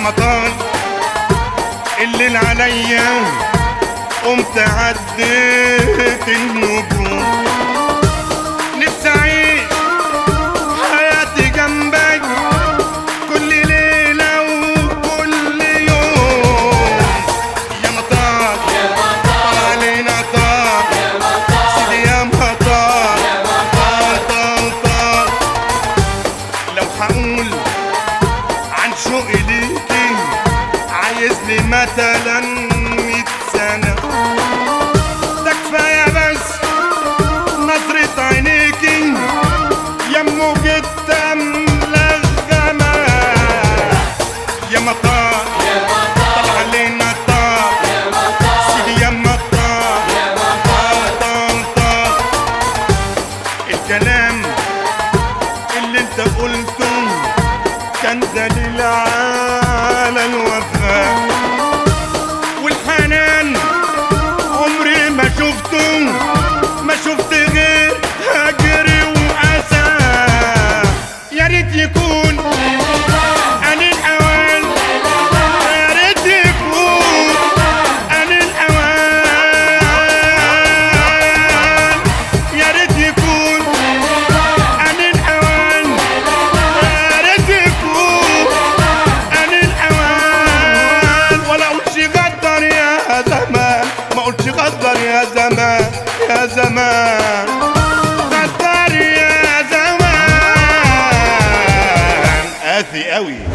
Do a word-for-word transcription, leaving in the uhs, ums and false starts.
مطار الليل عليا قمت عديت النجوم، نفسي اعيش حياتي جنبك كل ليلة وكل يوم. يا مطار طال علينا طار سيدي يا مطار طال طال طال. لو هقول عن شوقي ليكي عايز لي مثلا مية سنة، ده كفاية بس نظرة عينيكي يا موجة ملغمة. يا مطار طلع علينا طار سيدي يا مطار طار طار طار. الكلام اللي انت قلته كان دليل على الوفاء والحنان، عمري ما شفته ما شفت غير هجر وأسى. يا ريت يكون أنا الأوان، يا ريت يكون أنا الأوان، يا ريت يكون أنا الأوان، يا ريت يكون أنا الأوان. ولا أقولش غدر يا زمان، ما أقولش غدر يا زمان يا زمان، غدر يا زمان. قاسي قوي.